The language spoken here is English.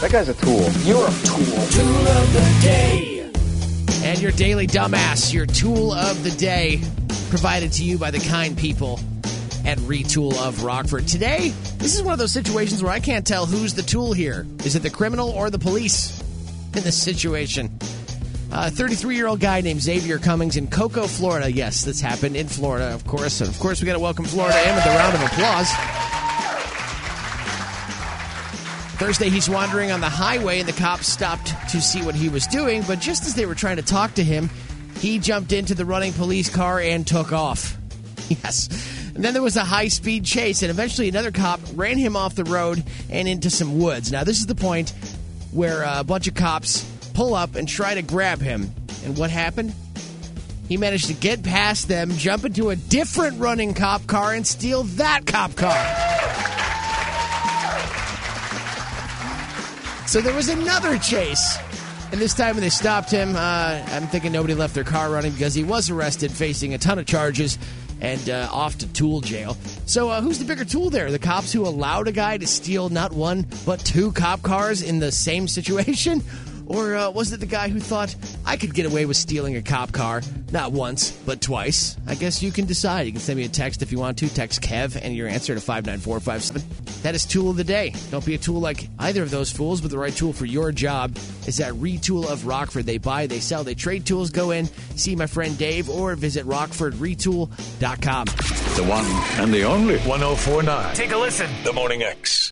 That guy's a tool. You're a tool. Tool of the day. And your daily dumbass, your tool of the day, provided to you by the kind people at Retool of Rockford. Today, this is one of those situations where I can't tell who's the tool here. Is it the criminal or the police in this situation? A 33-year-old guy named Xavier Cummings in Cocoa, Florida. Yes, this happened in Florida, of course. And of course, we got to welcome Florida in with a round of applause. Thursday, he's wandering on the highway, and the cops stopped to see what he was doing. But just as they were trying to talk to him, he jumped into the running police car and took off. Yes. And then there was a high-speed chase, and eventually another cop ran him off the road and into some woods. Now, this is the point where a bunch of cops pull up and try to grab him. And what happened? He managed to get past them, jump into a different running cop car, and steal that cop car. So there was another chase. And this time when they stopped him, I'm thinking nobody left their car running because he was arrested, facing a ton of charges, and off to tool jail. So who's the bigger tool there? The cops who allowed a guy to steal not one, but two cop cars in the same situation? Or was it the guy who thought, I could get away with stealing a cop car, not once, but twice? I guess you can decide. You can send me a text if you want to. Text Kev and your answer to 59457. That is Tool of the Day. Don't be a tool like either of those fools, but the right tool for your job is at Retool of Rockford. They buy, they sell, they trade tools. Go in, see my friend Dave, or visit RockfordRetool.com. The one and the only 104.9. Take a listen. The Morning X.